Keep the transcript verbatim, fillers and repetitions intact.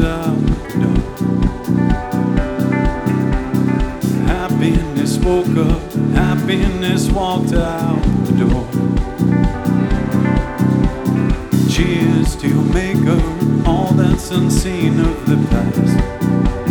out the door. Happiness woke up, happiness walked out the door. Cheers to your maker, all that's unseen of the past.